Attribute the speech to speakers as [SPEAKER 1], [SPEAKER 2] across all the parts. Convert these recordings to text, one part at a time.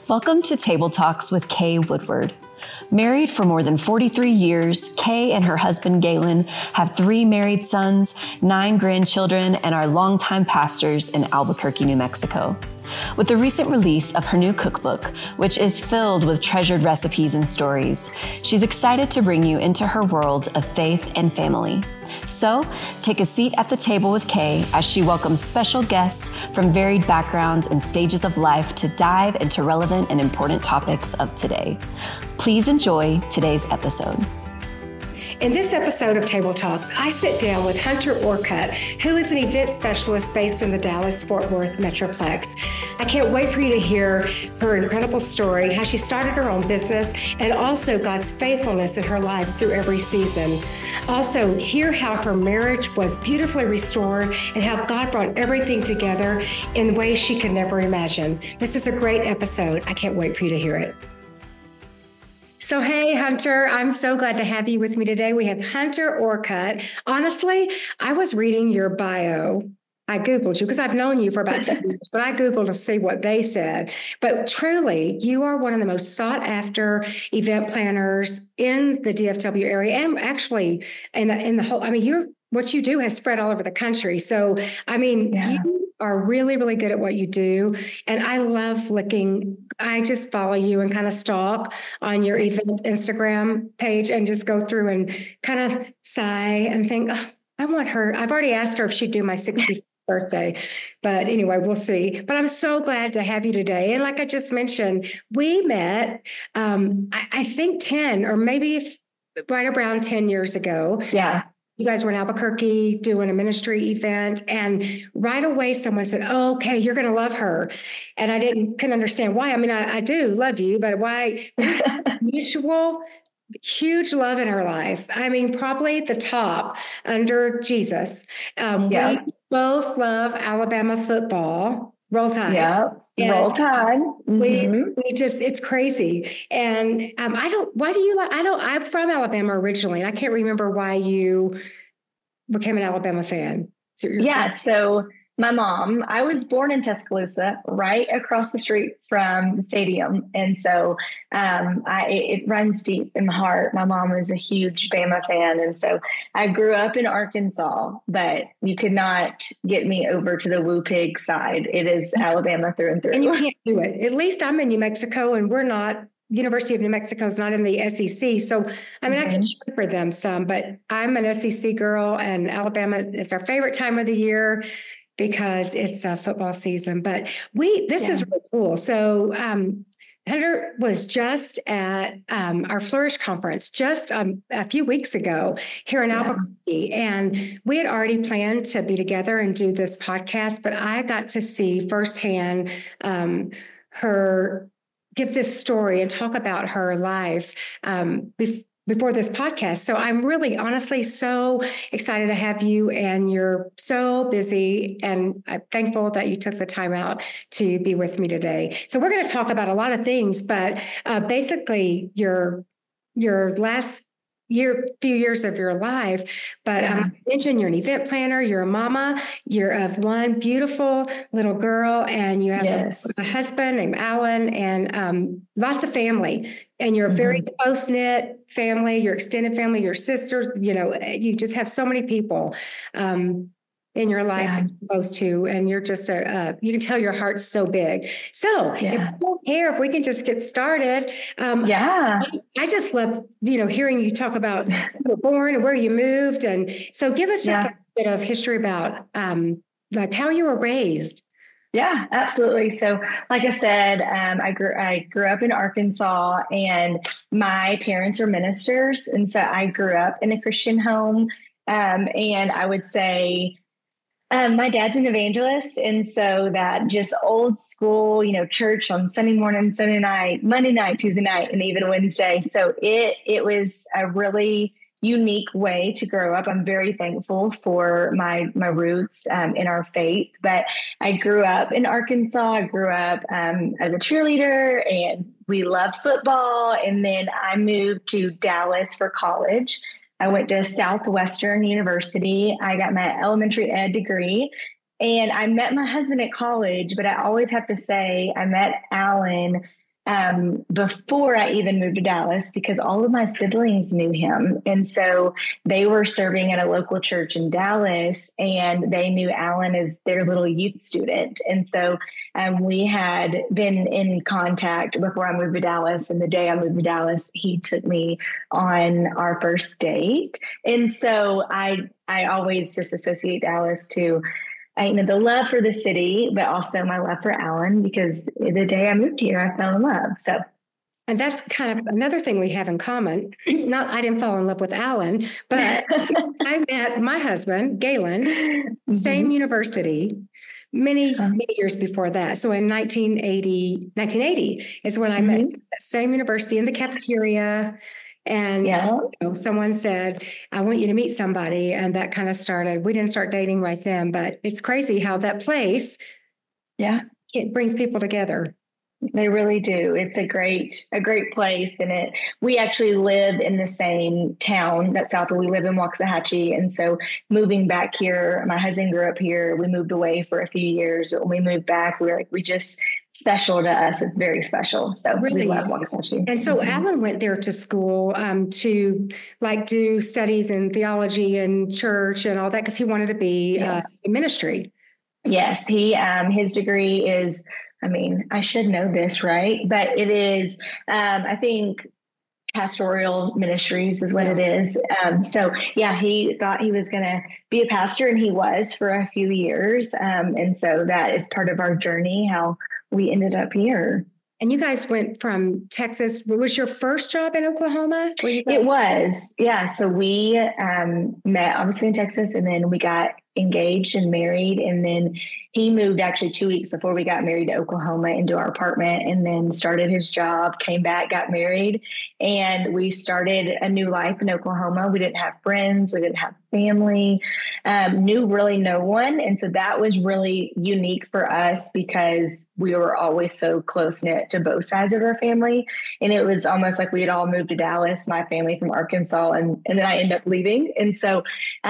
[SPEAKER 1] Welcome to Table Talks with Kay Woodward. Married for more than 43 years, Kay and her husband Galen have 3 married sons, 9 grandchildren, and are longtime pastors in Albuquerque, New Mexico. With the recent release of her new cookbook, which is filled with treasured recipes and stories, she's excited to bring you into her world of faith and family. So, take a seat at the table with Kay as she welcomes special guests from varied backgrounds and stages of life to dive into relevant and important topics of today. Please enjoy today's episode.
[SPEAKER 2] In this episode of Table Talks, I sit down with Hunter Orcutt, who is an event specialist based in the Dallas-Fort Worth Metroplex. I can't wait for you to hear her incredible story, how she started her own business, and also God's faithfulness in her life through every season. Also, hear how her marriage was beautifully restored and how God brought everything together in ways she could never imagine. This is a great episode. I can't wait for you to hear it. So, hey, Hunter, I'm so glad to have you with me today. We have Hunter Orcutt. Honestly, I was reading your bio. I Googled you because I've known you for about 10 years, but I Googled to see what they said. But truly, you are one of the most sought after event planners in the DFW area and actually in the whole, what you do has spread all over the country. So, You are really, really good at what you do. And I love I just follow you and kind of stalk on your event Instagram page and just go through and kind of sigh and think, oh, I want her. I've already asked her if she'd do my 60th birthday, but anyway, we'll see. But I'm so glad to have you today. And like I just mentioned, we met, I think 10 or maybe right around 10 years ago.
[SPEAKER 1] Yeah.
[SPEAKER 2] You guys were in Albuquerque doing a ministry event, and right away someone said, oh, okay, you're going to love her. And I couldn't understand why. I do love you, but why? Mutual, huge love in her life. Probably the top under Jesus. We both love Alabama football. Roll Tide.
[SPEAKER 1] Yeah. Roll Tide.
[SPEAKER 2] We just, it's crazy. And I'm from Alabama originally. And I can't remember why you became an Alabama fan.
[SPEAKER 1] So my mom, I was born in Tuscaloosa, right across the street from the stadium. And so it runs deep in my heart. My mom is a huge Bama fan. And so I grew up in Arkansas, but you could not get me over to the Woo Pig side. It is Alabama through and through.
[SPEAKER 2] And you can't do it. At least I'm in New Mexico and we're not. University of New Mexico is not in the SEC. So, I can cheer for them some, but I'm an SEC girl and Alabama, it's our favorite time of the year because it's a football season, but this is really cool. So, Hunter was just at our Flourish conference just a few weeks ago here in Albuquerque. And we had already planned to be together and do this podcast, but I got to see firsthand her give this story and talk about her life before this podcast. So I'm really honestly so excited to have you, and you're so busy, and I'm thankful that you took the time out to be with me today. So we're going to talk about a lot of things, but basically your last few years of your life, but I mentioned you're an event planner, you're a mama, you're of one beautiful little girl, and you have a husband named Alan, and lots of family, and you're a very close-knit family, your extended family, your sisters, you just have so many people in your life that you're close to, and you're just you can tell your heart's so big. So if you don't care, if we can just get started. I just love, hearing you talk about where you were born and where you moved. And so give us just a bit of history about like how you were raised.
[SPEAKER 3] Yeah, absolutely. So like I said, I grew up in Arkansas, and my parents are ministers. And so I grew up in a Christian home. And I would say, my dad's an evangelist. And so that just old school, church on Sunday morning, Sunday night, Monday night, Tuesday night, and even Wednesday. So it was a really unique way to grow up. I'm very thankful for my roots in our faith. But I grew up in Arkansas. I grew up as a cheerleader, and we loved football. And then I moved to Dallas for college. I went to Southwestern University. I got my elementary ed degree, and I met my husband at college, but I always have to say I met Alan before I even moved to Dallas, because all of my siblings knew him. And so they were serving at a local church in Dallas, and they knew Alan as their little youth student. And so we had been in contact before I moved to Dallas. And the day I moved to Dallas, he took me on our first date. And so I always just associate Dallas to the love for the city, but also my love for Alan, because the day I moved here, I fell in love. So,
[SPEAKER 2] and that's kind of another thing we have in common. Not, I didn't fall in love with Alan, but I met my husband, Galen, same university, many years before that. So in 1980 is when I met that same university in the cafeteria. And someone said, I want you to meet somebody. And that kind of started. We didn't start dating right then, but it's crazy how that place, it brings people together.
[SPEAKER 3] They really do. It's a great place. And we actually live in the same town that's out there. We live in Waxahachie. And so moving back here, my husband grew up here. We moved away for a few years. When we moved back, we just special to us. It's very special. So really, we love Waxahachie. And
[SPEAKER 2] so Alan went there to school to do studies in theology and church and all that, because he wanted to be in ministry.
[SPEAKER 3] Yes. He, his degree is, I should know this, right? But it is, I think, pastoral ministries is what it is. He thought he was going to be a pastor, and he was for a few years. And so that is part of our journey, how we ended up here.
[SPEAKER 2] And you guys went from Texas. Was your first job in Oklahoma?
[SPEAKER 3] It was. Yeah. So we met obviously in Texas, and then we got engaged and married. And then he moved actually 2 weeks before we got married to Oklahoma into our apartment, and then started his job, came back, got married, and we started a new life in Oklahoma. We didn't have friends. We didn't have family, knew really no one. And so that was really unique for us, because we were always so close knit to both sides of our family. And it was almost like we had all moved to Dallas, my family from Arkansas, and then I ended up leaving. And so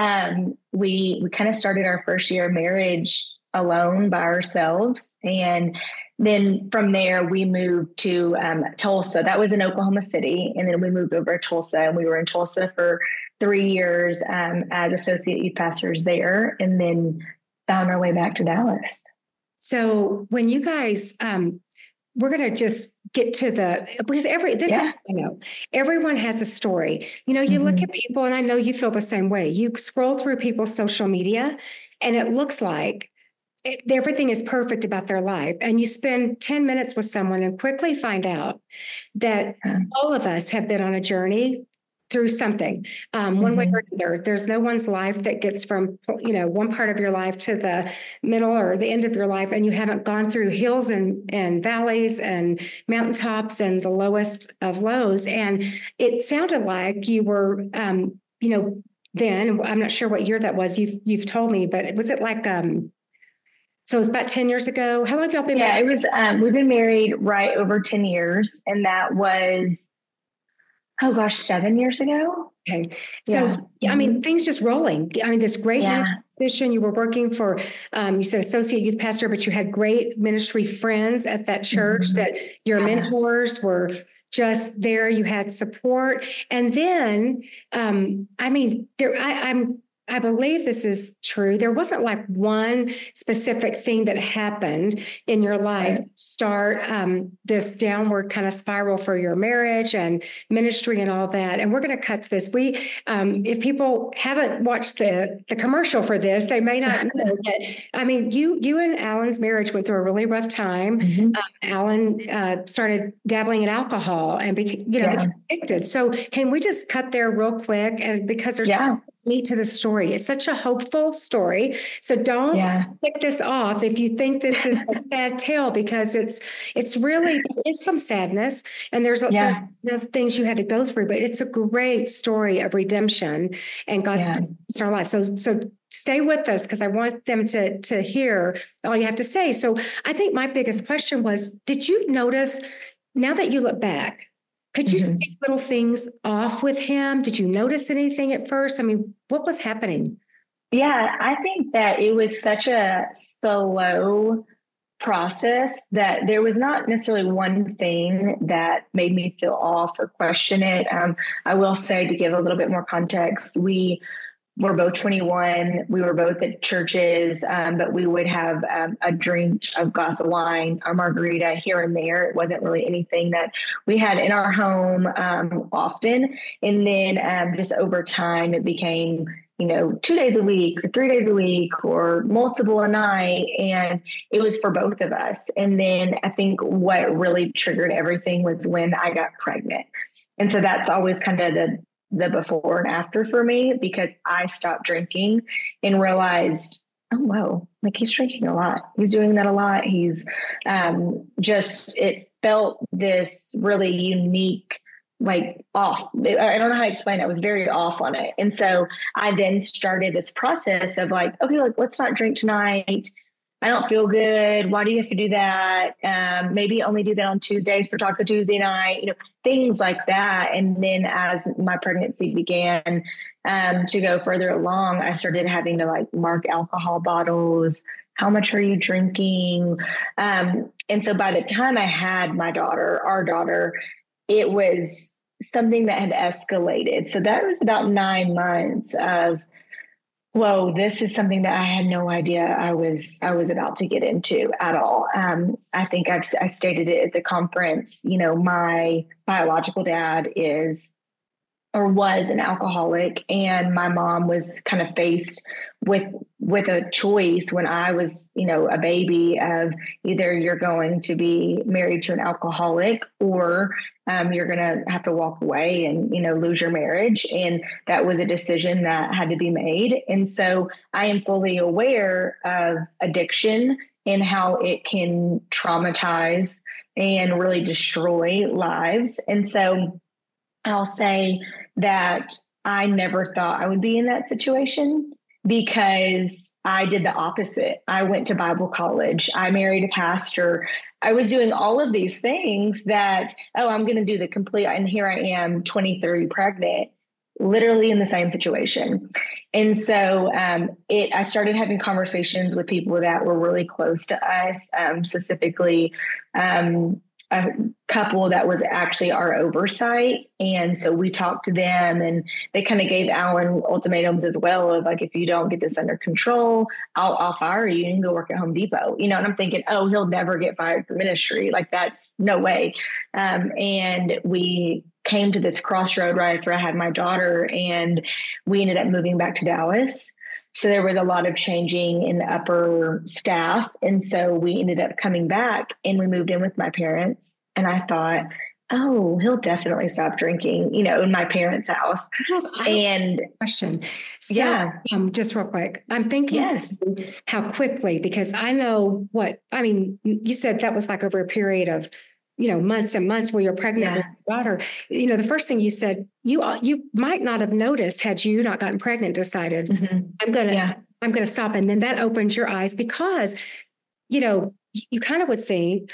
[SPEAKER 3] we kind of started our first year of marriage alone by ourselves. And then from there, we moved to Tulsa. That was in Oklahoma City. And then we moved over to Tulsa, and we were in Tulsa for 3 years as associate youth pastors there, and then found our way back to Dallas.
[SPEAKER 2] So when you guys, we're going to just get to because everyone has a story. You look at people, and I know you feel the same way. You scroll through people's social media, and it looks like everything is perfect about their life. And you spend 10 minutes with someone and quickly find out that all of us have been on a journey through something, one way or another. There's no one's life that gets from, one part of your life to the middle or the end of your life, and you haven't gone through hills and valleys and mountaintops and the lowest of lows. And it sounded like you were, then, I'm not sure what year that was. You've told me, but was it like, so it was about 10 years ago? How long have y'all been married?
[SPEAKER 3] It was, we've been married right over 10 years. And that was, 7 years ago.
[SPEAKER 2] Okay. So, things just rolling. This great ministry position. You were working for, you said associate youth pastor, but you had great ministry friends at that church that your mentors were just there. You had support. And then, I believe this is true. There wasn't like one specific thing that happened in your life start this downward kind of spiral for your marriage and ministry and all that. And we're going to cut to this. If people haven't watched the commercial for this, they may not know that. You and Alan's marriage went through a really rough time. Alan started dabbling in alcohol and became addicted. So can we just cut there real quick? And because there's so meat to the story. It's such a hopeful story. So don't pick this off if you think this is a sad tale, because it's really, there is some sadness, and there's things you had to go through, but it's a great story of redemption and God's in our life. So stay with us, because I want them to hear all you have to say. So I think my biggest question was, did you notice, now that you look back, could you see little things off with him? Did you notice anything at first? What was happening?
[SPEAKER 3] Yeah, I think that it was such a slow process that there was not necessarily one thing that made me feel off or question it. I will say, to give a little bit more context, we were both 21. We were both at churches, but we would have a drink, a glass of wine, a margarita here and there. It wasn't really anything that we had in our home often. And then just over time, it became 2 days a week or 3 days a week or multiple a night. And it was for both of us. And then I think what really triggered everything was when I got pregnant. And so that's always kind of the before and after for me, because I stopped drinking and realized, oh, wow, like he's drinking a lot. He's doing that a lot. He's it felt this really unique, like off. I don't know how to explain it. I was very off on it. And so I then started this process of like, okay, like let's not drink tonight. I don't feel good. Why do you have to do that? Maybe only do that on Tuesdays for Taco Tuesday night, things like that. And then as my pregnancy began to go further along, I started having to like mark alcohol bottles. How much are you drinking? And so by the time I had our daughter, it was something that had escalated. So that was about 9 months of, whoa, this is something that I had no idea I was about to get into at all. I think I stated it at the conference. My biological dad was an alcoholic, and my mom was kind of faced with a choice when I was, a baby of either you're going to be married to an alcoholic or you're going to have to walk away and, lose your marriage. And that was a decision that had to be made. And so I am fully aware of addiction and how it can traumatize and really destroy lives. And so I'll say that I never thought I would be in that situation, because I did the opposite. I went to Bible college. I married a pastor. I was doing all of these things that, I'm going to do the complete, and here I am 23 pregnant, literally in the same situation. And so I started having conversations with people that were really close to us, specifically a couple that was actually our oversight. And so we talked to them, and they kind of gave Alan ultimatums as well of like, if you don't get this under control, I'll fire you and go work at Home Depot, and I'm thinking, oh, he'll never get fired from ministry. Like that's no way. And we came to this crossroad right after I had my daughter, and we ended up moving back to Dallas. So there was a lot of changing in the upper staff. And so we ended up coming back, and we moved in with my parents. And I thought, oh, he'll definitely stop drinking, in my parents' house. And
[SPEAKER 2] question. So, just real quick, I'm thinking how quickly, because I know you said that was like over a period of, months and months where you're pregnant with your daughter. The first thing you said, you might not have noticed had you not gotten pregnant, decided, I'm going to stop. And then that opens your eyes, because, you kind of would think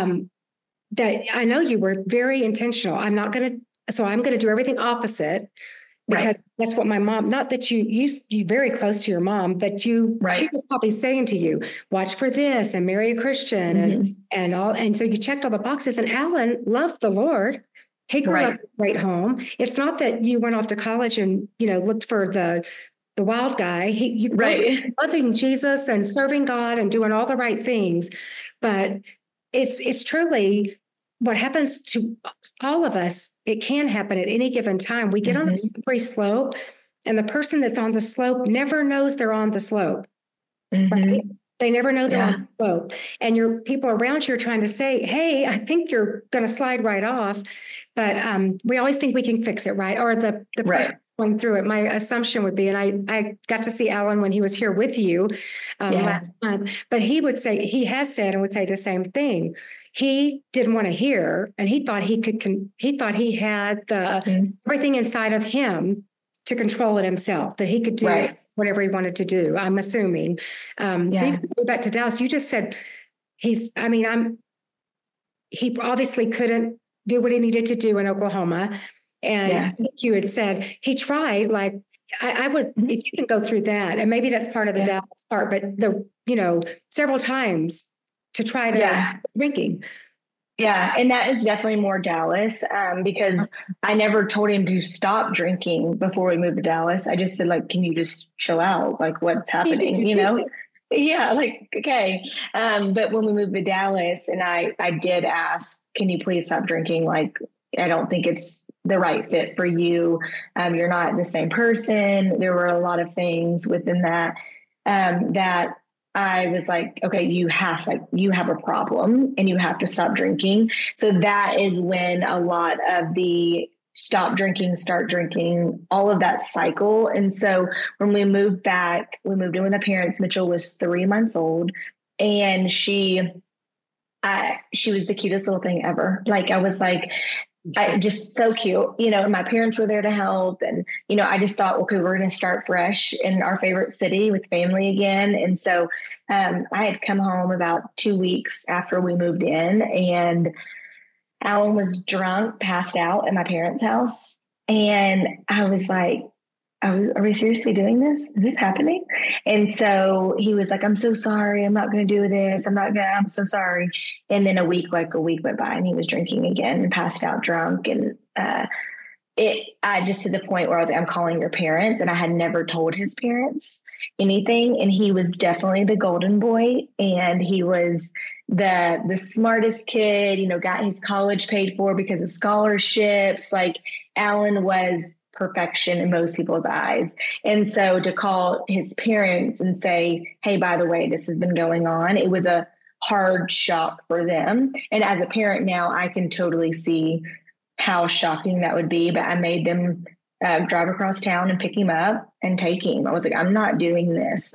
[SPEAKER 2] that I know you were very intentional. I'm going to do everything opposite, because that's what my mom, not that you very close to your mom, but she was probably saying to you, watch for this and marry a Christian and all. And so you checked all the boxes, and Alan loved the Lord. He grew up in a great home. It's not that you went off to college and, looked for the wild guy. You loving Jesus and serving God and doing all the right things. But it's truly what happens to all of us. It can happen at any given time. We get on a slippery slope, and the person that's on the slope never knows they're on the slope. Right? They never know they're on the slope. And your people around you are trying to say, hey, I think you're going to slide right off. But we always think we can fix it, right? Or the person going through it. My assumption would be, and I got to see Alan when he was here with you last month, but he has said and would say the same thing. He didn't want to hear, and he thought he had everything inside of him to control it himself, that he could do whatever he wanted to do. I'm assuming. So you go back to Dallas. You just said he obviously couldn't do what he needed to do in Oklahoma. And I think you had said he tried, like, I would, if you can go through that, and maybe that's part of the Dallas part, but several times to try to drinking.
[SPEAKER 3] Yeah. And that is definitely more Dallas, because I never told him to stop drinking before we moved to Dallas. I just said, like, can you just chill out? Like, what's happening? You know? Yeah. Like, okay. But when we moved to Dallas and I did ask, can you please stop drinking? Like, I don't think it's the right fit for you. You're not the same person. There were a lot of things within that, that I was like, okay, you have a problem and you have to stop drinking. So that is when a lot of the stop drinking, start drinking, all of that cycle. And so when we moved back, we moved in with our parents. Mitchell was 3 months old, and she was the cutest little thing ever. Like, I was like, just so cute, you know, and my parents were there to help. And, you know, I just thought, okay, we're going to start fresh in our favorite city with family again. And so I had come home about 2 weeks after we moved in, and Alan was drunk, passed out at my parents' house. And I was like, are we seriously doing this? Is this happening? And so he was like, I'm so sorry. I'm not going to do this. I'm so sorry. And then a week went by, and he was drinking again and passed out drunk. And I just to the point where I was like, I'm calling your parents. And I had never told his parents anything. And he was definitely the golden boy. And he was the smartest kid, you know, got his college paid for because of scholarships. Like, Alan was perfection in most people's eyes. And so to call his parents and say, hey, by the way, this has been going on, it was a hard shock for them. And as a parent now, I can totally see how shocking that would be. But I made them drive across town and pick him up and take him. I was like, I'm not doing this.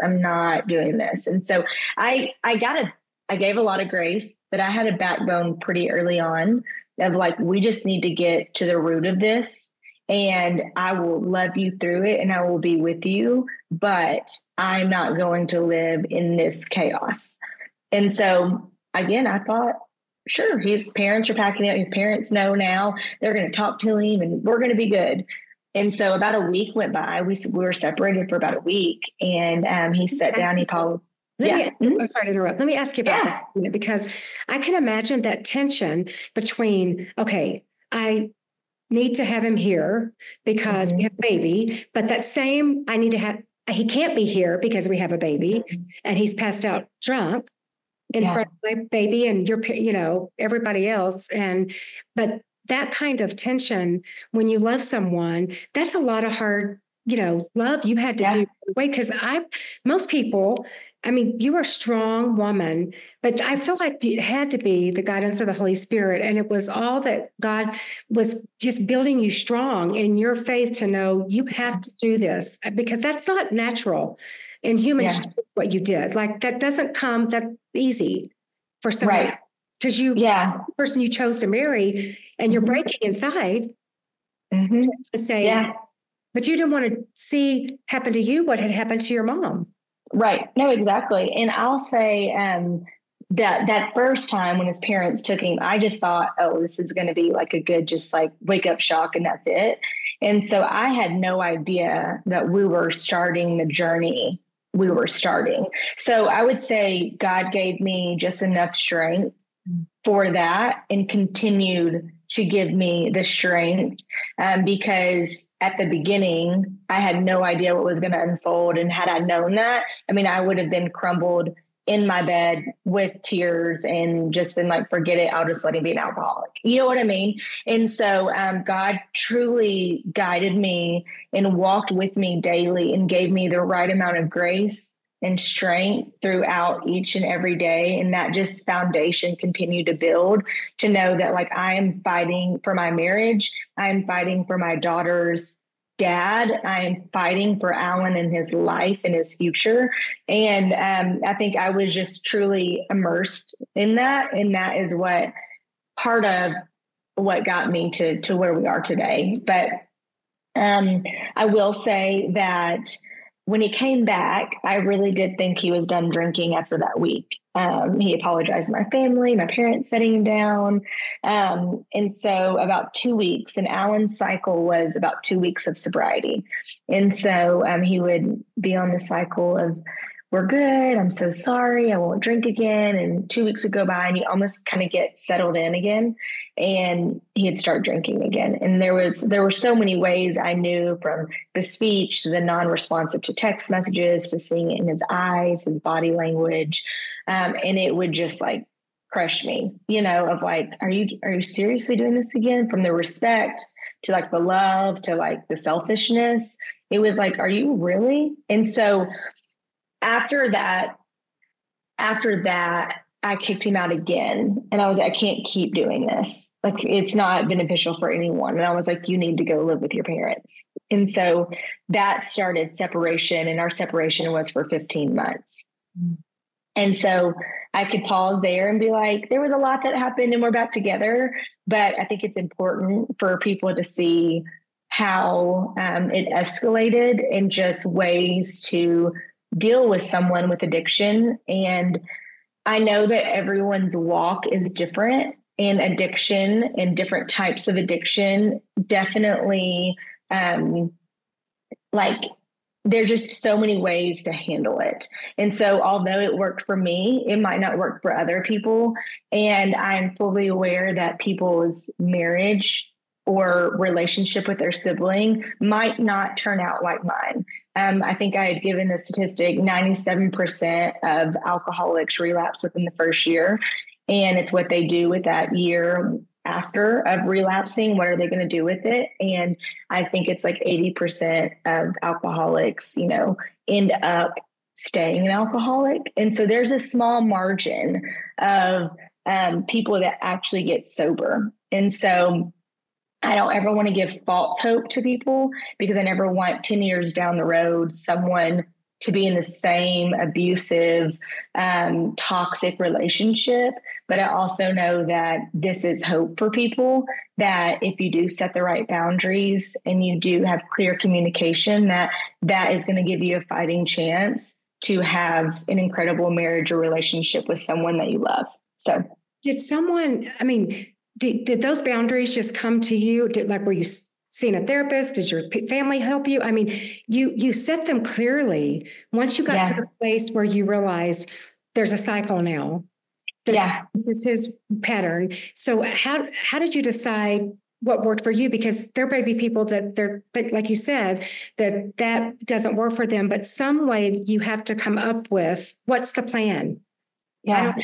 [SPEAKER 3] And so I gave a lot of grace, but I had a backbone pretty early on of like, we just need to get to the root of this. And I will love you through it, and I will be with you, but I'm not going to live in this chaos. And so again, I thought, sure, his parents are packing up. His parents know now. They're going to talk to him, and we're going to be good. And so about a week went by. We were separated for about a week, and he sat down. He called.
[SPEAKER 2] I'm sorry to interrupt. Let me ask you about that, because I can imagine that tension between, okay, I need to have him here because we have a baby, but that same, he can't be here because we have a baby, and he's passed out drunk in front of my baby and everybody else. But that kind of tension, when you love someone, that's a lot of hard, love you had to do away. Because most people, you are a strong woman, but I feel like it had to be the guidance of the Holy Spirit. And it was all that God was just building you strong in your faith to know you have to do this, because that's not natural in human strength, what you did. Like, that doesn't come that easy for someone. Right. Because the person you chose to marry, and you're breaking inside to say, but you didn't want to see happen to you what had happened to your mom.
[SPEAKER 3] Right. No, exactly. And I'll say that first time when his parents took him, I just thought, oh, this is going to be like a good, just like wake up shock, and that's it. And so I had no idea that we were starting the journey we were starting. So I would say God gave me just enough strength for that, and continued to give me the strength, because at the beginning, I had no idea what was going to unfold. And had I known that, I would have been crumbled in my bed with tears and just been like, forget it. I'll just let him be an alcoholic. You know what I mean? And so God truly guided me and walked with me daily and gave me the right amount of grace and strength throughout each and every day. And that just foundation continued to build, to know that, like, I am fighting for my marriage. I'm fighting for my daughter's dad. I'm fighting for Alan and his life and his future. And I think I was just truly immersed in that. And that is what part of what got me to where we are today. But I will say that when he came back, I really did think he was done drinking after that week. He apologized to my family, my parents setting him down. And so about 2 weeks, and Alan's cycle was about 2 weeks of sobriety. And so he would be on the cycle of we're good. I'm so sorry. I won't drink again. And 2 weeks would go by and he almost kind of get settled in again. And he'd start drinking again. And there were so many ways I knew, from the speech to the non-responsive to text messages, to seeing it in his eyes, his body language. And it would just like crush me, of like, are you seriously doing this again? From the respect to like the love to like the selfishness. It was like, are you really? And so after that, I kicked him out again. And I was like, I can't keep doing this. Like, it's not beneficial for anyone. And I was like, you need to go live with your parents. And so that started separation. And our separation was for 15 months. Mm-hmm. And so I could pause there and be like, there was a lot that happened and we're back together. But I think it's important for people to see how it escalated and just ways to deal with someone with addiction. And I know that everyone's walk is different, and addiction and different types of addiction definitely there are just so many ways to handle it. And so although it worked for me, it might not work for other people. And I'm fully aware that people's marriage or relationship with their sibling might not turn out like mine. I think I had given the statistic 97% of alcoholics relapse within the first year. And it's what they do with that year after of relapsing. What are they going to do with it? And I think it's like 80% of alcoholics, end up staying an alcoholic. And so there's a small margin of people that actually get sober. And so I don't ever want to give false hope to people, because I never want 10 years down the road someone to be in the same abusive, toxic relationship. But I also know that this is hope for people, that if you do set the right boundaries and you do have clear communication, that is going to give you a fighting chance to have an incredible marriage or relationship with someone that you love. So
[SPEAKER 2] did those boundaries just come to you? Were you seeing a therapist? Did your family help you? I mean, you set them clearly once you got to the place where you realized there's a cycle now. This is his pattern. So how did you decide what worked for you? Because there may be people that like you said, that doesn't work for them, but some way you have to come up with, what's the plan?
[SPEAKER 3] Yeah.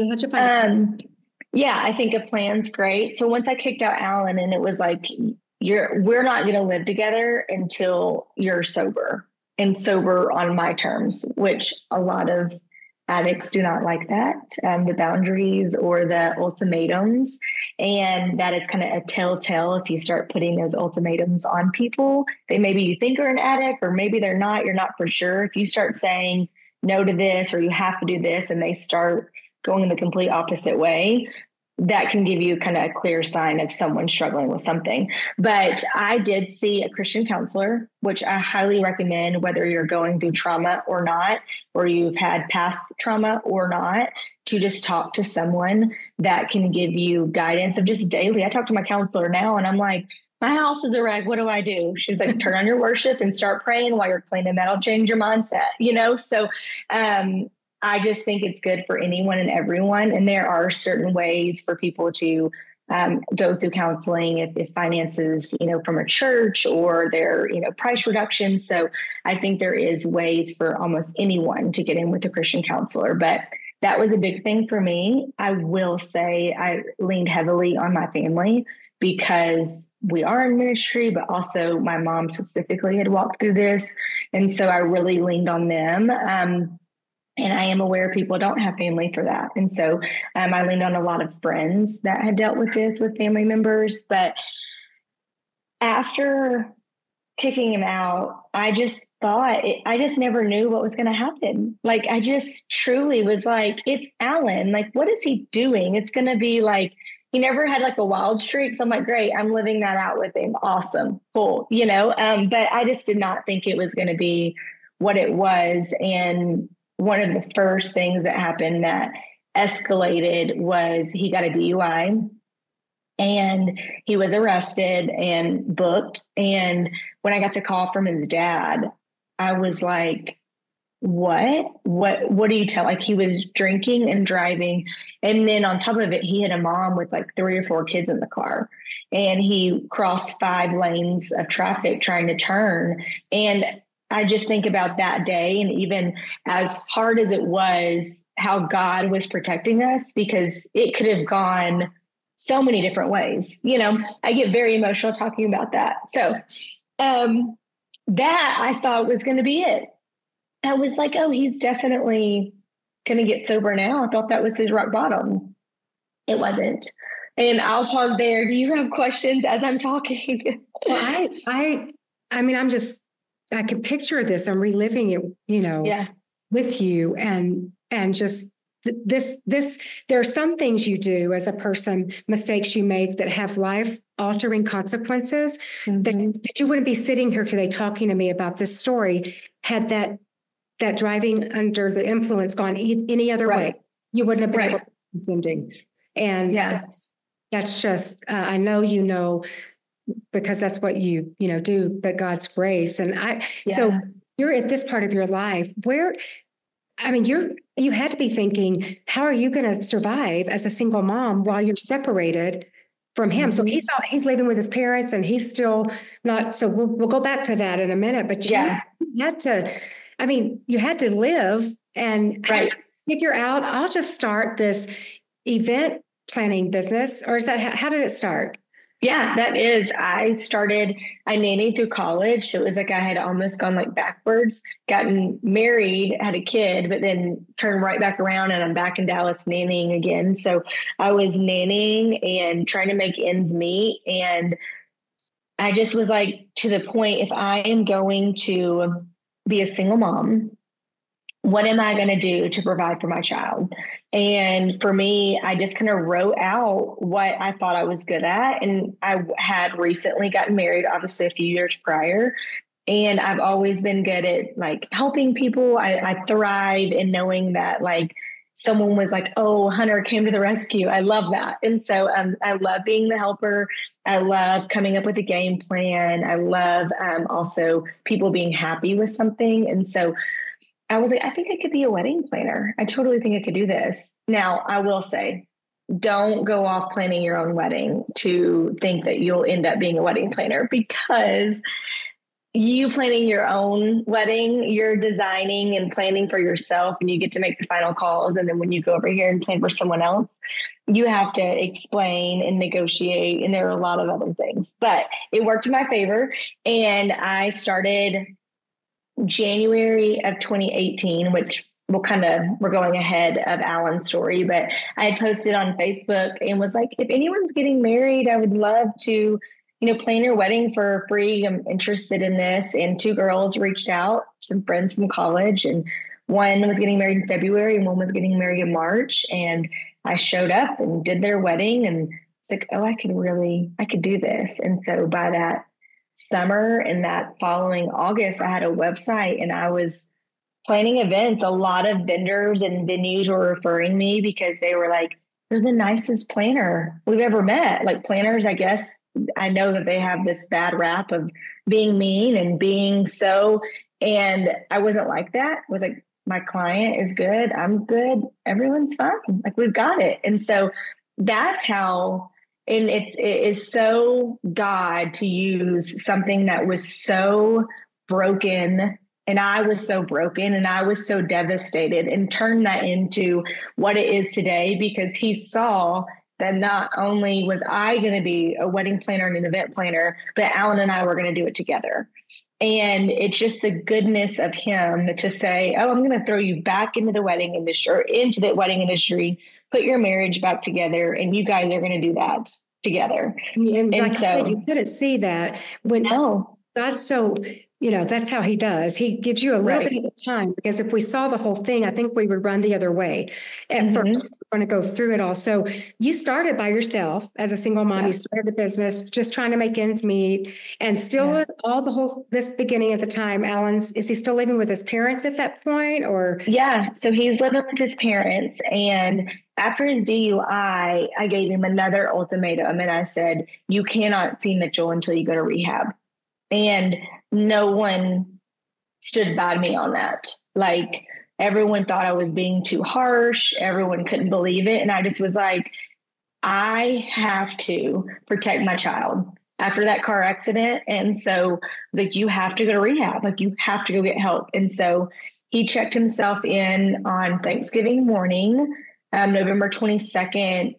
[SPEAKER 3] I think a plan's great. So once I kicked out Alan, and it was like, we're not going to live together until you're sober, and sober on my terms, which a lot of addicts do not like that, the boundaries or the ultimatums. And that is kind of a telltale if you start putting those ultimatums on people. They maybe you think are an addict, or maybe they're not. You're not for sure. If you start saying no to this, or you have to do this, and they start going in the complete opposite way, that can give you kind of a clear sign of someone struggling with something. But I did see a Christian counselor, which I highly recommend, whether you're going through trauma or not, or you've had past trauma or not, to just talk to someone that can give you guidance of just daily. I talk to my counselor now, and I'm like, my house is a wreck. What do I do? She's like, turn on your worship and start praying while you're cleaning. That'll change your mindset, So, I just think it's good for anyone and everyone. And there are certain ways for people to go through counseling if finances, from a church, or their, price reduction. So I think there is ways for almost anyone to get in with a Christian counselor. But that was a big thing for me. I will say I leaned heavily on my family, because we are in ministry, but also my mom specifically had walked through this. And so I really leaned on them. And I am aware people don't have family for that. And so I leaned on a lot of friends that had dealt with this with family members. But after kicking him out, I just thought, I just never knew what was going to happen. Like, I just truly was like, it's Alan. Like, what is he doing? It's going to be like, he never had like a wild streak. So I'm like, great, I'm living that out with him. Awesome. Cool. But I just did not think it was going to be what it was. And one of the first things that happened that escalated was he got a DUI, and he was arrested and booked. And when I got the call from his dad, I was like, what do you tell? Like, he was drinking and driving. And then on top of it, he had a mom with like 3 or 4 kids in the car, and he crossed 5 lanes of traffic trying to turn. And I just think about that day, and even as hard as it was, how God was protecting us, because it could have gone so many different ways. You know, I get very emotional talking about that. So that I thought was going to be it. I was like, oh, he's definitely going to get sober now. I thought that was his rock bottom. It wasn't. And I'll pause there. Do you have questions as I'm talking?
[SPEAKER 2] Well, I mean, I can picture this. I'm reliving it, you know, with you, and just this, there are some things you do as a person, mistakes you make that have life altering consequences, that you wouldn't be sitting here today talking to me about this story had that driving under the influence gone any other way. You wouldn't have been able to be sending. And that's just, I know, you know, because that's what you do, but God's grace. And so you're at this part of your life where, I mean, you had to be thinking, how are you going to survive as a single mom while you're separated from him? So he's living with his parents, and he's still not. So we'll go back to that in a minute. But you had to, I mean, you had to live and figure out, I'll just start this event planning business, or is that, how did it start?
[SPEAKER 3] Yeah, that is. I nannied through college. So it was like I had almost gone like backwards, gotten married, had a kid, but then turned right back around, and I'm back in Dallas nannying again. So I was nannying and trying to make ends meet. And I just was like, to the point, if I am going to be a single mom, what am I going to do to provide for my child? And for me, I just kind of wrote out what I thought I was good at. And I had recently gotten married, obviously a few years prior. And I've always been good at like helping people. I thrive in knowing that like someone was like, oh, Hunter came to the rescue. I love that. And so I love being the helper. I love coming up with a game plan. I love also people being happy with something. And so I was like, I think I could be a wedding planner. I totally think I could do this. Now, I will say, don't go off planning your own wedding to think that you'll end up being a wedding planner, because you planning your own wedding, you're designing and planning for yourself, and you get to make the final calls. And then when you go over here and plan for someone else, you have to explain and negotiate. And there are a lot of other things, but it worked in my favor. And I started January of 2018, which we're going ahead of Alan's story, but I had posted on Facebook and was like, if anyone's getting married, I would love to, plan your wedding for free. I'm interested in this. And 2 girls reached out, some friends from college, and one was getting married in February and one was getting married in March. And I showed up and did their wedding, and it's like, oh, I could do this. And so by that summer and that following August, I had a website and I was planning events. A lot of vendors and venues were referring me because they were like, you're the nicest planner we've ever met. Like, planners, I guess, I know that they have this bad rap of being mean and being so, and I wasn't like that. I was like, my client is good. I'm good. Everyone's fine. Like, we've got it. And so that's how. And it is so God to use something that was so broken, and I was so broken and I was so devastated, and turn that into what it is today, because he saw that not only was I going to be a wedding planner and an event planner, but Alan and I were going to do it together. And it's just the goodness of him to say, oh, I'm going to throw you back into the wedding industry, or into the wedding industry, put your marriage back together, and you guys are going to do that together.
[SPEAKER 2] And like I said, you couldn't see that when God's so, that's how he does. He gives you a little bit of time, because if we saw the whole thing, I think we would run the other way. At first, we're going to go through it all. So you started by yourself as a single mom. You started the business just trying to make ends meet, and still this beginning at the time, is he still living with his parents at that point, or? Yeah.
[SPEAKER 3] So he's living with his parents, and after his DUI, I gave him another ultimatum, and I said, you cannot see Mitchell until you go to rehab. And no one stood by me on that. Like, everyone thought I was being too harsh. Everyone couldn't believe it. And I just was like, I have to protect my child after that car accident. And so like, you have to go to rehab. Like, you have to go get help. And so he checked himself in on Thanksgiving morning, November 22nd,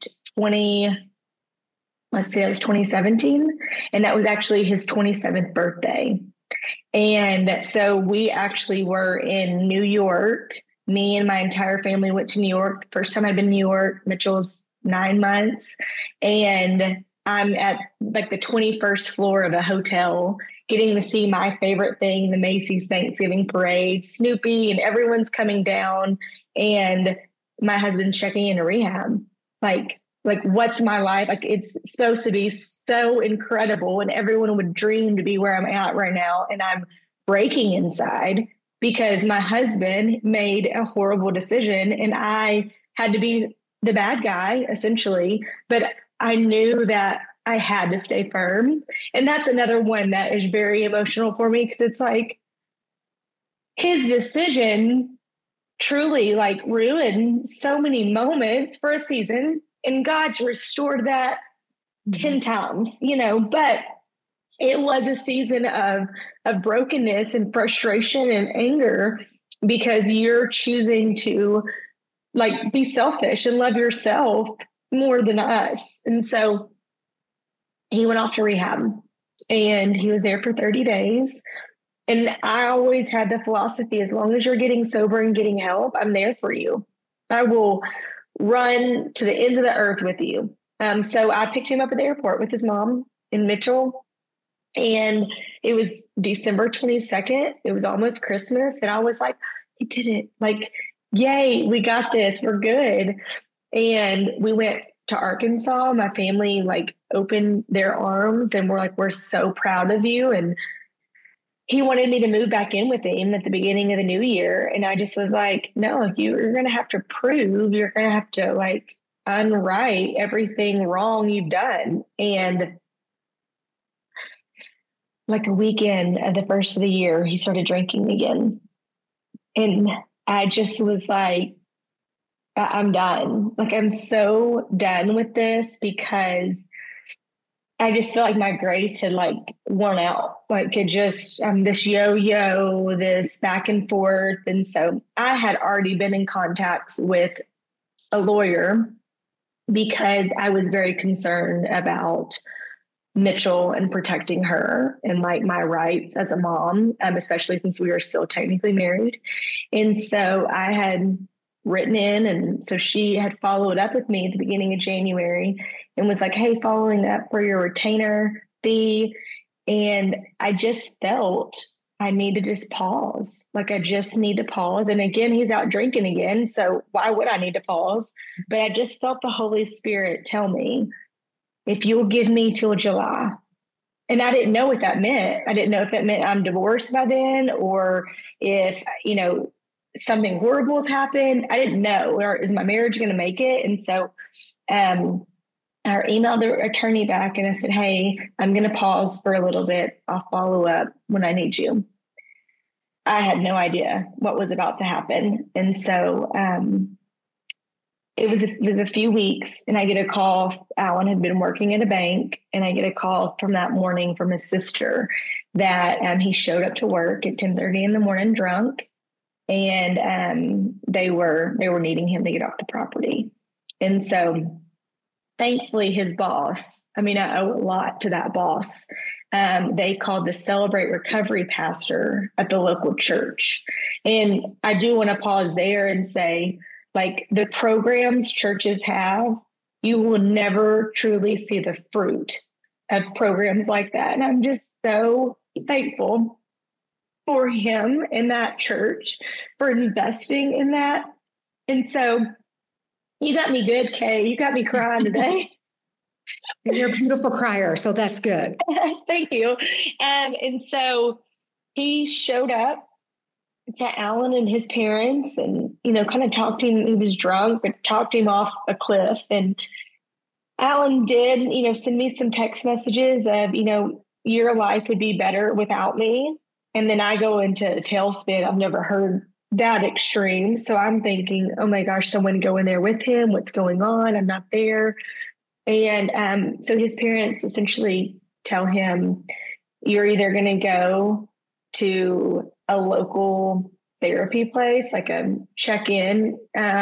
[SPEAKER 3] that was 2017. And that was actually his 27th birthday. And so we actually were in New York. Me and my entire family went to New York. First time I'd been in New York. Mitchell's 9 months. And I'm at like the 21st floor of a hotel, getting to see my favorite thing, the Macy's Thanksgiving Parade, Snoopy, and everyone's coming down. And my husband's checking into rehab. Like what's my life? Like, it's supposed to be so incredible, and everyone would dream to be where I'm at right now. And I'm breaking inside because my husband made a horrible decision and I had to be the bad guy, essentially. But I knew that I had to stay firm. And that's another one that is very emotional for me, because it's like his decision truly like ruined so many moments for a season, and God's restored that 10 times, but it was a season of brokenness and frustration and anger, because you're choosing to like be selfish and love yourself more than us. And so he went off to rehab, and he was there for 30 days. And I always had the philosophy, as long as you're getting sober and getting help, I'm there for you. I will run to the ends of the earth with you. So I picked him up at the airport with his mom in Mitchell, and it was December 22nd. It was almost Christmas. And I was like, he did it. Like, yay, we got this. We're good. And we went to Arkansas. My family like opened their arms and were like, we're so proud of you. And he wanted me to move back in with him at the beginning of the new year. And I just was like, no, you're going to have to prove, you're going to have to like unwrite everything wrong you've done. And like a weekend of the first of the year, he started drinking again. And I just was like, I'm done. Like, I'm so done with this, because I just felt like my grace had like worn out. Like, it just, this yo-yo, this back and forth. And so I had already been in contact with a lawyer, because I was very concerned about Mitchell and protecting her and like my rights as a mom, especially since we were still technically married. And so I had written in, and so she had followed up with me at the beginning of January and was like, hey, following up for your retainer fee. And I just felt I need to just pause. Like, I just need to pause. And again, he's out drinking again. So why would I need to pause? But I just felt the Holy Spirit tell me, if you'll give me till July. And I didn't know what that meant. I didn't know if that meant I'm divorced by then, or if, something horrible has happened. I didn't know, or is my marriage going to make it? And so I emailed the attorney back and I said, hey, I'm going to pause for a little bit. I'll follow up when I need you. I had no idea what was about to happen. And so it was a few weeks, and I get a call. Alan had been working at a bank, and I get a call from that morning from his sister that he showed up to work at 10:30 in the morning drunk. And they were needing him to get off the property. And so thankfully his boss, I owe a lot to that boss. They called the Celebrate Recovery pastor at the local church. And I do want to pause there and say, like, the programs churches have, you will never truly see the fruit of programs like that. And I'm just so thankful for him in that church for investing in that. And so you got me good, Kay. You got me crying today.
[SPEAKER 2] You're a beautiful crier, so that's good.
[SPEAKER 3] Thank you. And so he showed up to Alan and his parents and, kind of talked to him. He was drunk, but talked him off a cliff. And Alan did, send me some text messages of, your life would be better without me. And then I go into a tailspin. I've never heard that extreme. So I'm thinking, oh my gosh, someone go in there with him. What's going on? I'm not there. And so his parents essentially tell him, you're either going to go to a local therapy place, like a check-in,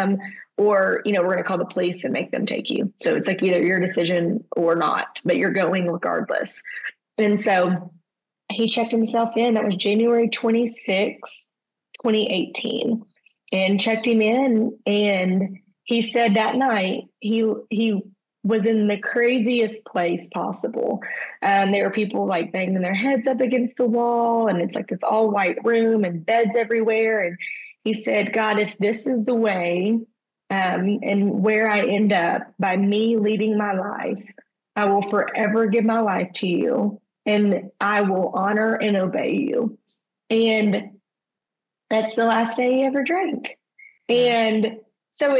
[SPEAKER 3] or, we're going to call the police and make them take you. So it's like either your decision or not, but you're going regardless. And so he checked himself in. That was January 26, 2018, and checked him in. And he said that night he was in the craziest place possible. There were people like banging their heads up against the wall, and it's like this all white room and beds everywhere. And he said, God, if this is the way and where I end up by me leading my life, I will forever give my life to you, and I will honor and obey you. And that's the last day he ever drank. And so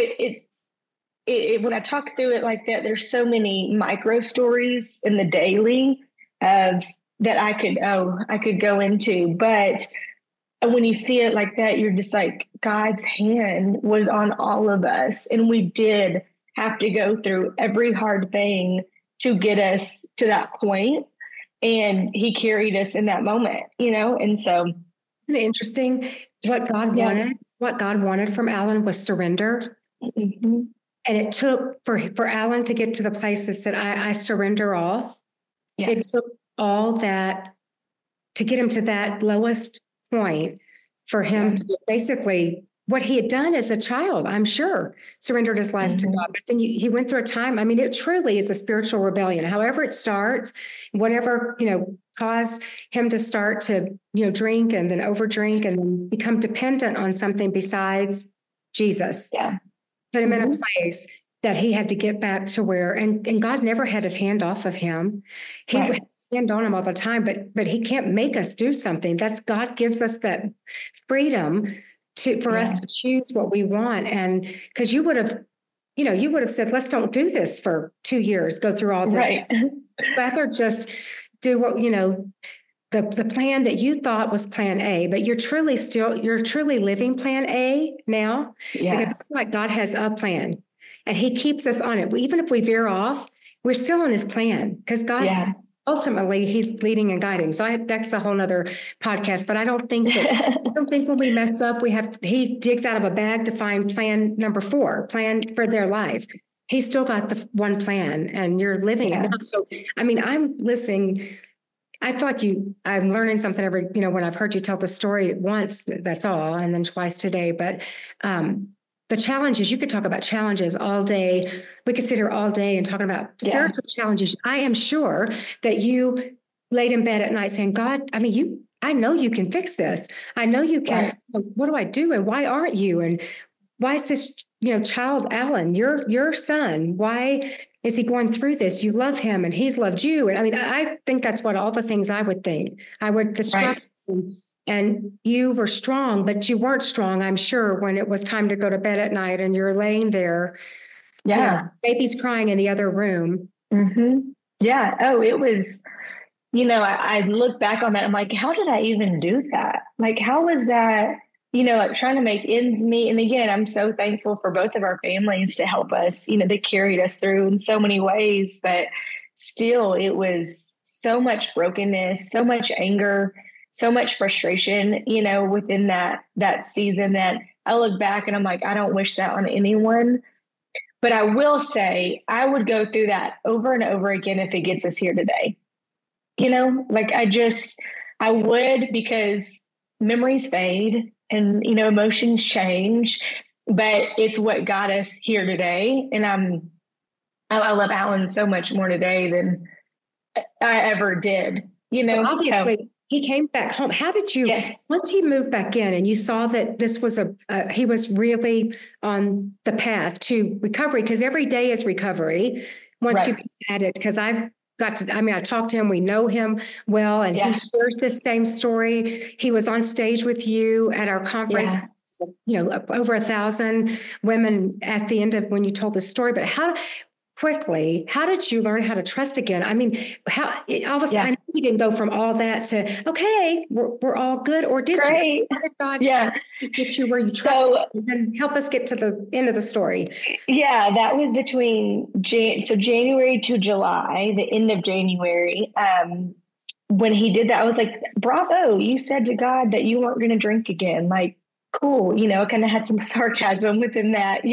[SPEAKER 3] when I talk through it like that, there's so many micro stories in the daily of that I could go into. But when you see it like that, you're just like, God's hand was on all of us. And we did have to go through every hard thing to get us to that point. And he carried us in that moment, And so,
[SPEAKER 2] isn't it interesting? What God wanted from Alan was surrender.
[SPEAKER 3] Mm-hmm.
[SPEAKER 2] And it took for Alan to get to the place that said, I surrender all. Yeah. It took all that to get him to that lowest point for him to basically what he had done as a child, I'm sure, surrendered his life to God. But then he went through a time. I mean, it truly is a spiritual rebellion. However it starts, whatever, caused him to start to, drink and then overdrink and then become dependent on something besides Jesus.
[SPEAKER 3] Yeah.
[SPEAKER 2] Put him in a place that he had to get back to where, and God never had his hand off of him. He would stand on him all the time, but he can't make us do something. That's God gives us that freedom for us to choose what we want. And because you would have said, let's don't do this for 2 years, go through all this.
[SPEAKER 3] Right.
[SPEAKER 2] Rather just do what, the plan that you thought was plan A, but you're truly living plan A now.
[SPEAKER 3] Yeah.
[SPEAKER 2] Because I feel like God has a plan and he keeps us on it. Even if we veer off, we're still on his plan because God, ultimately he's leading and guiding. So that's a whole nother podcast, but I don't think when we mess up, he digs out of a bag to find plan number 4, plan for their life. He's still got the one plan and you're living it now. So, I mean, I'm listening. I feel like I'm learning something every, when I've heard you tell the story once, that's all, and then twice today. But the challenges, you could talk about challenges all day. We could sit here all day and talking about spiritual challenges. I am sure that you laid in bed at night saying, God, I know you can fix this. I know you can. Right. What do I do? And why aren't you? And why is this, child, Alan, your son, why is he going through this? You love him and he's loved you. And I think that's what all the things I would think. The struggles and you were strong, but you weren't strong, I'm sure, when it was time to go to bed at night and you're laying there.
[SPEAKER 3] Yeah.
[SPEAKER 2] Baby's crying in the other room.
[SPEAKER 3] Mm-hmm. Yeah. Oh, it was, I look back on that. I'm like, how did I even do that? Like, how was that? Like trying to make ends meet. And again, I'm so thankful for both of our families to help us, they carried us through in so many ways, but still it was so much brokenness, so much anger, so much frustration, within that season that I look back and I'm like, I don't wish that on anyone, but I will say I would go through that over and over again if it gets us here today. I would, because memories fade. And, emotions change, but it's what got us here today. And I love Alan so much more today than I ever did,
[SPEAKER 2] So obviously, he came back home. How did you, once he moved back in and you saw that this was he was really on the path to recovery, because every day is recovery once you get it, because I talked to him, we know him well, and he shares this same story. He was on stage with you at our conference, over 1,000 women at the end of when you told the story. But quickly. How did you learn how to trust again? I mean, all of a sudden, I know you didn't go from all that to, okay, we're all good, or did you? How did God get you where you trusted? And then help us get to the end of the story.
[SPEAKER 3] Yeah, that was between January to July, the end of January. When he did that, I was like, bravo, you said to God that you weren't going to drink again. Like, cool. I kind of had some sarcasm within that,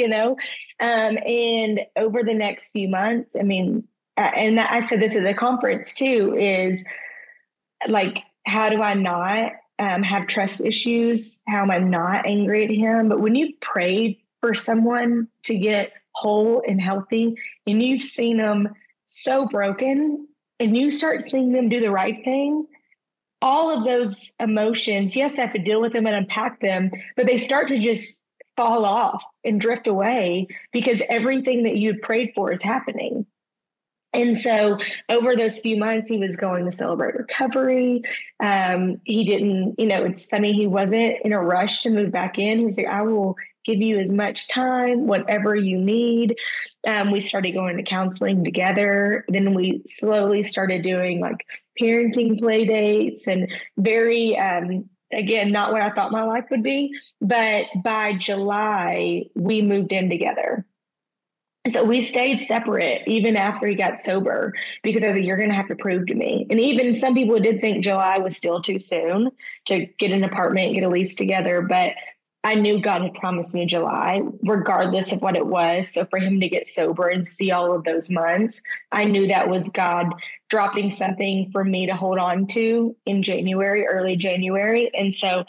[SPEAKER 3] and over the next few months, I mean, and I said this at the conference too, is like, how do I not have trust issues? How am I not angry at him? But when you prayed for someone to get whole and healthy, and you've seen them so broken, and you start seeing them do the right thing, all of those emotions, yes, I have to deal with them and unpack them, but they start to just fall off and drift away because everything that you'd prayed for is happening. And so over those few months, he was going to Celebrate Recovery. He didn't, it's funny, he wasn't in a rush to move back in. He was like, I will give you as much time, whatever you need. We started going to counseling together. Then we slowly started doing like parenting play dates, and very, again, not what I thought my life would be. But by July, we moved in together. So we stayed separate even after he got sober, because I was like, you're going to have to prove to me. And even some people did think July was still too soon to get an apartment, get a lease together. But I knew God had promised me July, regardless of what it was. So for him to get sober and see all of those months, I knew that was God dropping something for me to hold on to in January, early January. And so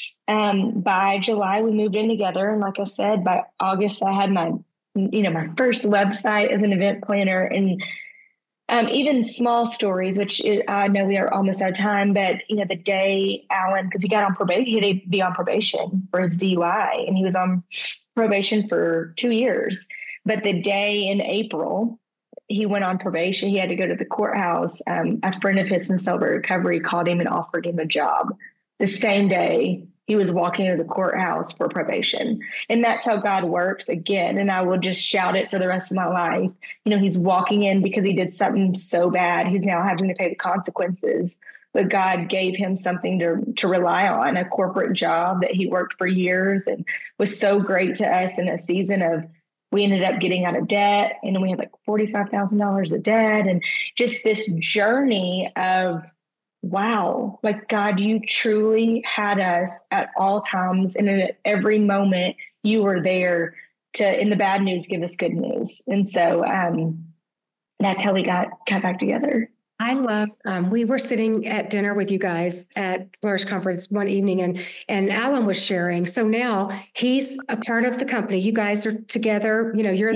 [SPEAKER 3] by July, we moved in together. And like I said, by August, I had my first website as an event planner, and even small stories, which I know we are almost out of time, but the day Alan, because he got on probation, he'd be on probation for his DUI, and he was on probation for 2 years. But the day in April, he went on probation. He had to go to the courthouse. A friend of his from Celebrate Recovery called him and offered him a job the same day he was walking to the courthouse for probation. And that's how God works again. And I will just shout it for the rest of my life. He's walking in because he did something so bad. He's now having to pay the consequences. But God gave him something to rely on, a corporate job that he worked for years and was so great to us in a season of, we ended up getting out of debt, and we had like $45,000 of debt, and just this journey of, wow, like God, you truly had us at all times. And at every moment you were there to, in the bad news, give us good news. And so that's how we got back together.
[SPEAKER 2] I love, we were sitting at dinner with you guys at Flourish Conference one evening, and Alan was sharing. So now he's a part of the company. You guys are together,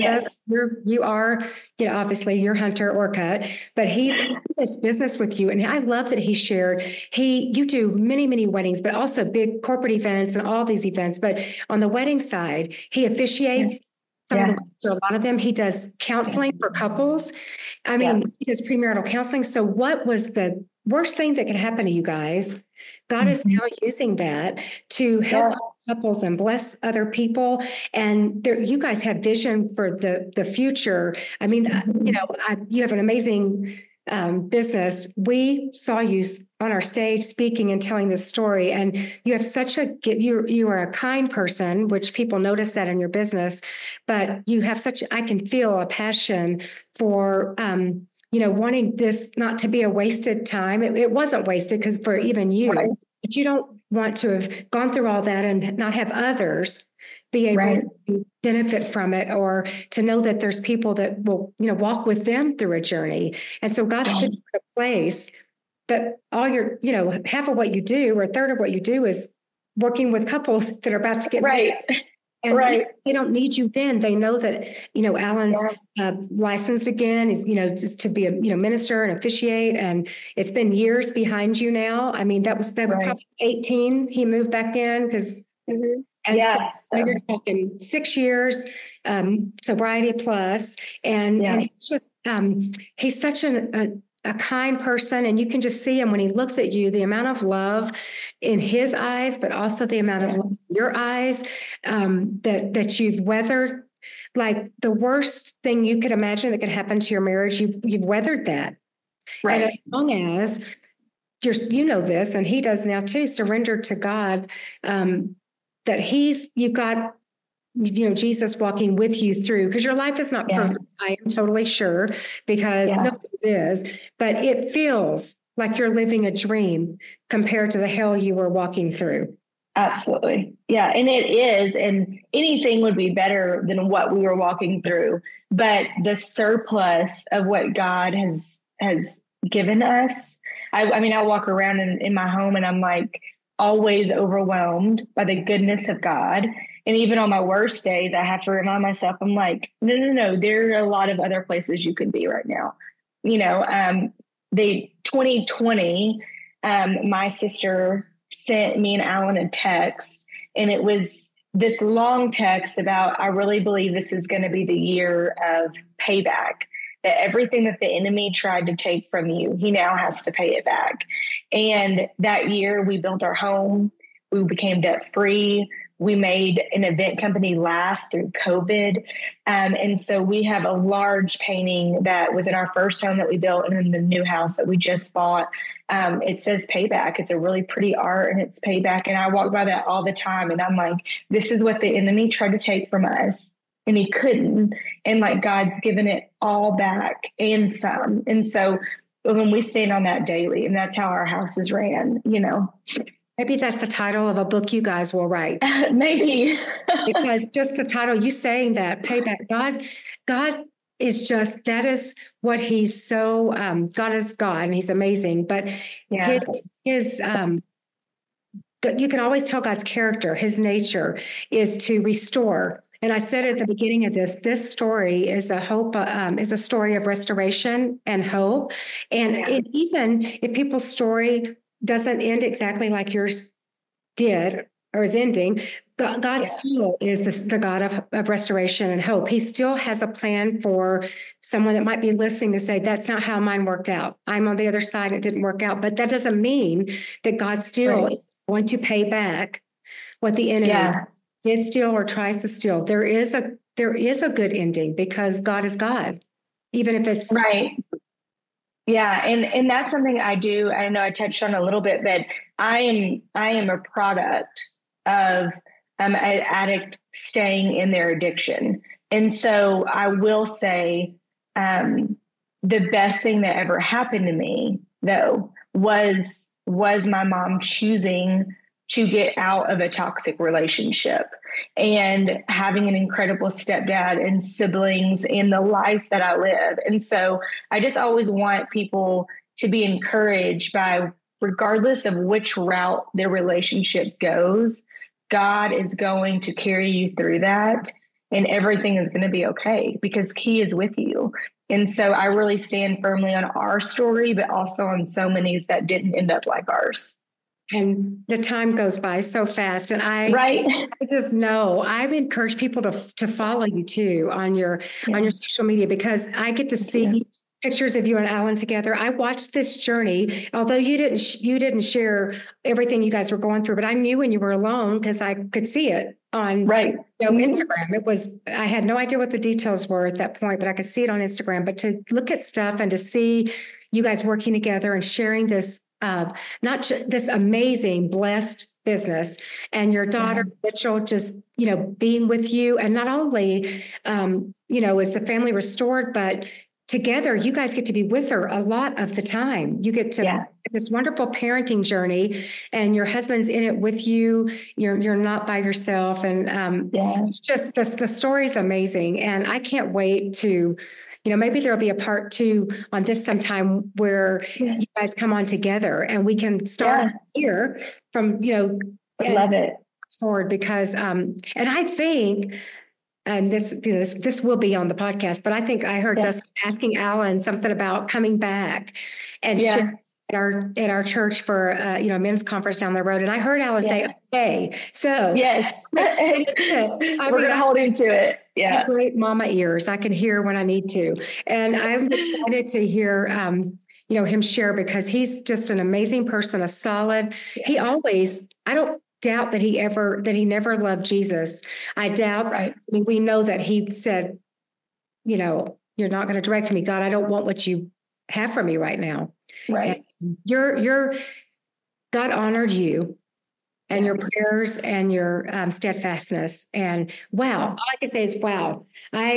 [SPEAKER 2] you are, obviously you're Hunter Orcutt, but he's in this business with you. And I love that he shared, you do many, many weddings, but also big corporate events and all these events. But on the wedding side, he officiates. Some of a lot of them. He does counseling for couples. I mean, he does premarital counseling. So what was the worst thing that could happen to you guys? God is now using that to help couples and bless other people. And you guys have vision for the future. I mean, you have an amazing business. We saw you on our stage speaking and telling this story, and you have you are a kind person, which people notice that in your business, but you have I can feel a passion for, wanting this not to be a wasted time. It wasn't wasted because for even you, but you don't want to have gone through all that and not have others be able to benefit from it, or to know that there's people that will, walk with them through a journey. And so God's put you in a place that all your, half of what you do or a third of what you do is working with couples that are about to get married. And they don't need you then. They know that, Alan's licensed again, is, just to be a, minister and officiate. And it's been years behind you now. I mean, that was probably 18. He moved back in because and so you're talking 6 years, sobriety plus, and he's just, he's such a kind person, and you can just see him when he looks at you, the amount of love in his eyes, but also the amount of love in your eyes, that you've weathered like the worst thing you could imagine that could happen to your marriage, you've weathered that.
[SPEAKER 3] Right.
[SPEAKER 2] And as long as this, and he does now too, surrender to God, that you've got, Jesus walking with you through, because your life is not perfect. I am totally sure, because nobody's is, but it feels like you're living a dream compared to the hell you were walking through.
[SPEAKER 3] Absolutely. Yeah. And it is, and anything would be better than what we were walking through, but the surplus of what God has given us. I mean, I walk around in my home and I'm like always overwhelmed by the goodness of God. And even on my worst days, I have to remind myself, I'm like, no, there are a lot of other places you could be right now. The 2020, my sister sent me and Alan a text, and it was this long text about, I really believe this is going to be the year of payback, that everything that the enemy tried to take from you, he now has to pay it back. And that year we built our home, we became debt free. We made an event company last through COVID. And so we have a large painting that was in our first home that we built, and in the new house that we just bought. It says payback. It's a really pretty art, and it's payback. And I walk by that all the time, and I'm like, this is what the enemy tried to take from us, and he couldn't. And like, God's given it all back and some. And so when we stand on that daily, and that's how our house is ran,
[SPEAKER 2] Maybe that's the title of a book you guys will write.
[SPEAKER 3] Maybe.
[SPEAKER 2] Because just the title, you saying that, payback, God is just, that is what he's so, God is God, and he's amazing. But his you can always tell God's character, his nature is to restore. And I said at the beginning of this story is a story of restoration and hope. And even if people's story doesn't end exactly like yours did or is ending, God still is the God of restoration and hope. He still has a plan for someone that might be listening to say, that's not how mine worked out. I'm on the other side, it didn't work out. But that doesn't mean that God still is going to pay back what the enemy did steal or tries to steal. There is a good ending, because God is God, even if it's
[SPEAKER 3] right. Yeah. And that's something I do. I know I touched on a little bit, but I am a product of an addict staying in their addiction. And so I will say, the best thing that ever happened to me, though, was my mom choosing to get out of a toxic relationship and having an incredible stepdad and siblings in the life that I live. And so I just always want people to be encouraged by, regardless of which route their relationship goes, God is going to carry you through that, and everything is going to be okay, because he is with you. And so I really stand firmly on our story, but also on so many that didn't end up like ours.
[SPEAKER 2] And the time goes by so fast. And I just know I've encouraged people to follow you too on your social media, because I get to see pictures of you and Alan together. I watched this journey, although you didn't share everything you guys were going through, but I knew when you were alone, because I could see it on Instagram. I had no idea what the details were at that point, but I could see it on Instagram. But to look at stuff and to see you guys working together and sharing this, this amazing, blessed business, and your daughter, Mitchell, just, being with you. And not only, is the family restored, but together, you guys get to be with her a lot of the time. You get to this wonderful parenting journey, and your husband's in it with you. You're not by yourself. And it's just, the story's amazing. And I can't wait to, maybe there'll be a part 2 on this sometime where you guys come on together and we can start here from,
[SPEAKER 3] I love it
[SPEAKER 2] forward, because, and I think, and this will be on the podcast, but I think I heard Dustin asking Alan something about coming back and sharing at our church for a men's conference down the road. And I heard Alan say, okay, so
[SPEAKER 3] we're going to hold him to it.
[SPEAKER 2] I have great mama ears. I can hear when I need to. And I'm excited to hear, him share, because he's just an amazing person, a solid, he always, I don't doubt that he never loved Jesus. I doubt,
[SPEAKER 3] Right.
[SPEAKER 2] I mean, we know that he said, you know, you're not going to direct me. God, I don't want what you have for me right now.
[SPEAKER 3] Right.
[SPEAKER 2] And God honored you and your prayers and your steadfastness. And wow, all I can say is wow.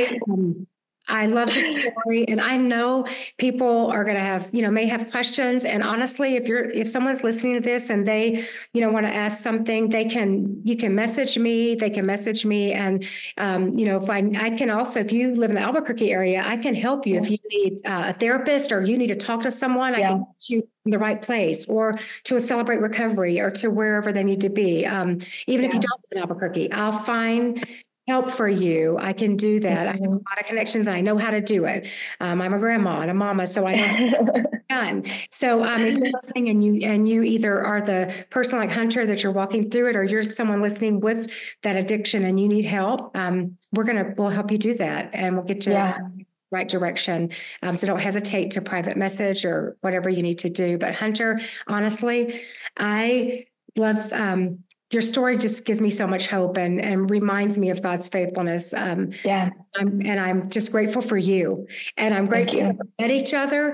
[SPEAKER 2] I love this story, and I know people are going to have, may have questions. And honestly, if someone's listening to this and they, want to ask something, you can message me. They can message me, and if I can also, if you live in the Albuquerque area, I can help you. If you need a therapist or you need to talk to someone, I can get you in the right place, or to a Celebrate Recovery, or to wherever they need to be. Even if you don't live in Albuquerque, I'll find help for you. I can do that. I have a lot of connections and I know how to do it. I'm a grandma and a mama, so I know how to get it done. So if you're listening and you either are the person like Hunter that you're walking through it, or you're someone listening with that addiction and you need help, we'll help you do that, and we'll get you in the right direction. So don't hesitate to private message or whatever you need to do. But Hunter, honestly, I love your story. Just gives me so much hope and reminds me of God's faithfulness. I'm just grateful for you, and I'm grateful that we met each other.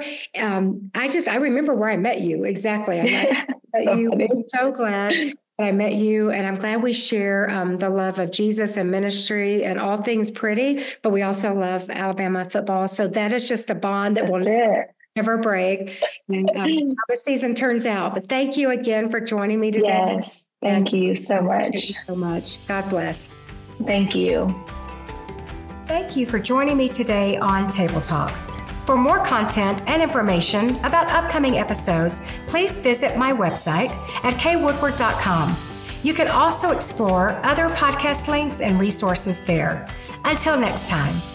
[SPEAKER 2] I remember where I met you exactly. I'm so glad that I met you, and I'm glad we share the love of Jesus and ministry and all things pretty, but we also love Alabama football. So that is just a bond that will never break. And how the season turns out. But thank you again for joining me today.
[SPEAKER 3] Yes. Thank you so much.
[SPEAKER 2] Thank you so much. God bless.
[SPEAKER 3] Thank you.
[SPEAKER 2] Thank you for joining me today on Table Talks. For more content and information about upcoming episodes, please visit my website at kwoodward.com. You can also explore other podcast links and resources there. Until next time.